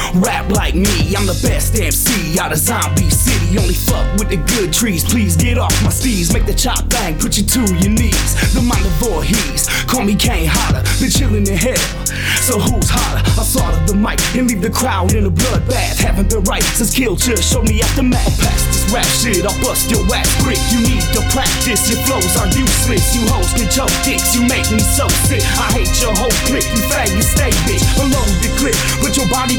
Rap like me, I'm the best MC out of Zombie City. Only fuck with the good trees. Please get off my steez, make the chop bang, put you to your knees. The mind of Voorhees, call me Kane Hodder. Been chillin' in hell, so who's hotter? I solder the mic and leave the crowd in a bloodbath. Haven't been right since Kill just showed me aftermath. Pass this rap shit, I'll bust your ass quick. You need to practice, your flows are useless. You hoes can choke dicks, you make me so sick. I hate your whole clique, you faggot stay bitch. Unload the clip, put your body